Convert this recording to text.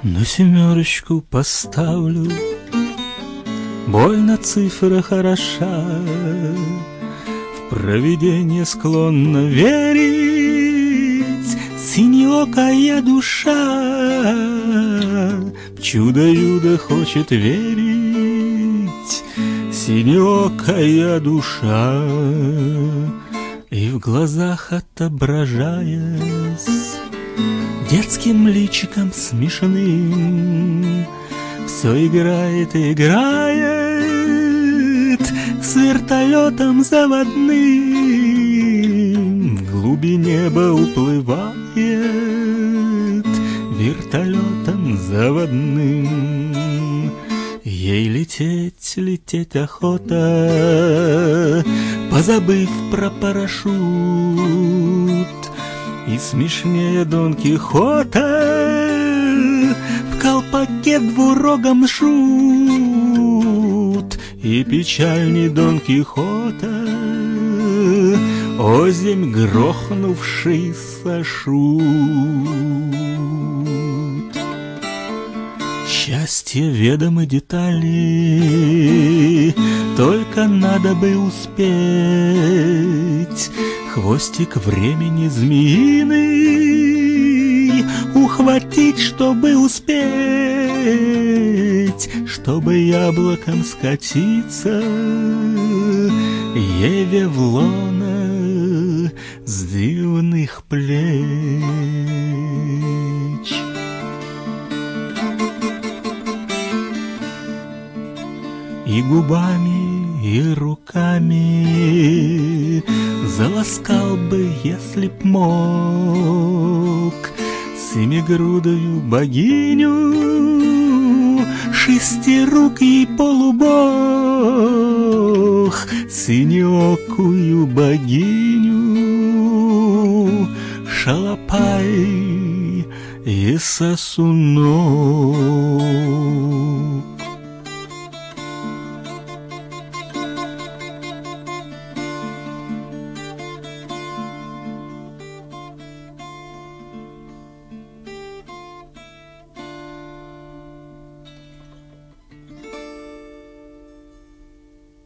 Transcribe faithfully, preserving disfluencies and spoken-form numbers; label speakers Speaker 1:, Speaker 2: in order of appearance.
Speaker 1: На семерочку поставлю, больно цифра хороша, в провидение склонна верить синеокая душа, в чудо-юдо хочет верить синеокая душа, и в глазах отображаясь детским личиком смешным все играет и играет с вертолетом заводным, в глуби неба уплывает вертолетом заводным. Ей лететь, лететь охота, позабыв про парашют, и смешнее Дон Кихота в колпаке двурогом шут, и печальней Дон Кихота озимь грохнувшийся шут. Счастье ведомы детали, только надо бы успеть хвостик времени змеиный ухватить, чтобы успеть, чтобы яблоком скатиться Еве в лоно с дивных плеч. И губами, и руками заласкал бы, если б мог, семигрудую богиню, шестирукий полубог, синеокую богиню, шалопай и сосунок.